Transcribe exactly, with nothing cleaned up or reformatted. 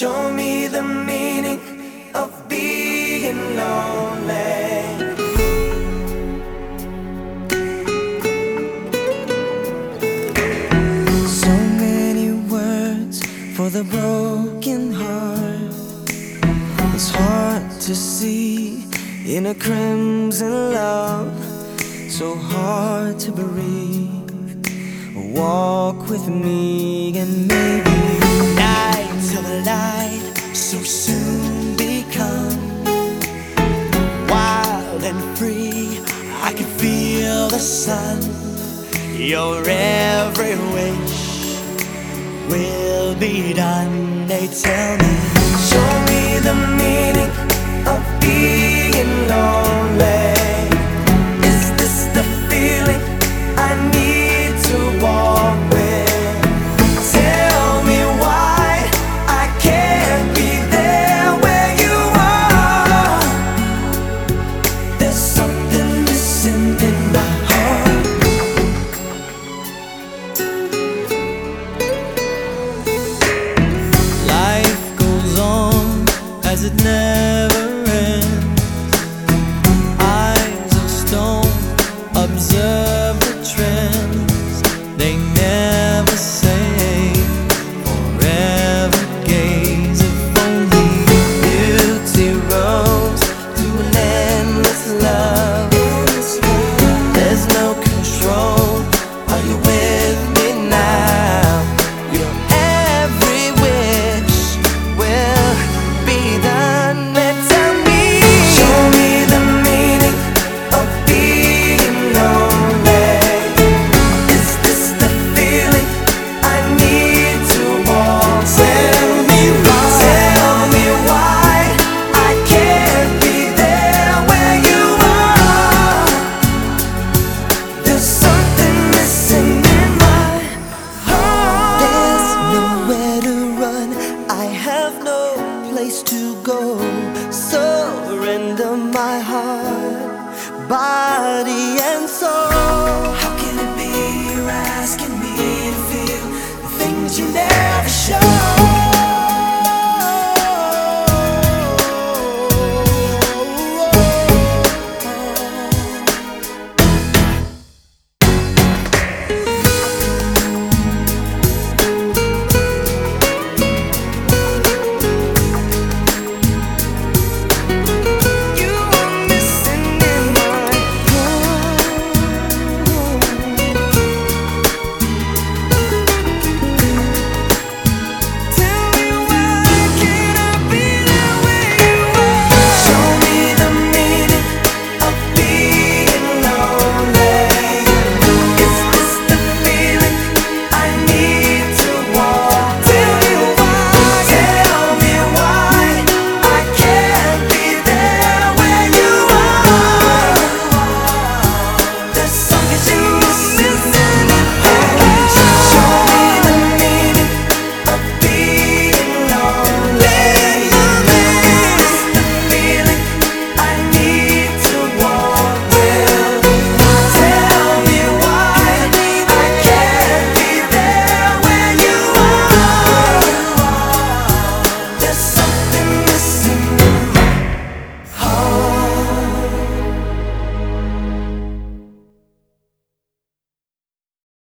Show me the meaning of being lonely. So many words for the broken heart. It's hard to see in a crimson love, so hard to breathe. Walk with me and maybe night till the light so soon become wild and free. I can feel the sun. Your every wish will be done. They tell me, show me the meaning of being lonely. Is this the feeling I need to walk with? Tell me why I can't be there where you are. There's something missing in my heart. Life goes on as it never ends. Eyes of stone observe the trends. They never say forever gaze. If only beauty rose through an endless love. There's no control. Are you with me now? Your every wish will be done. They tell me, show me the meaning of being lonely. Is this the feeling I need to walk? Tell me why, tell me why I can't be there where you are. There's something missing in my heart. There's nowhere to run. I have no place to go. Surrender my heart, body and soul.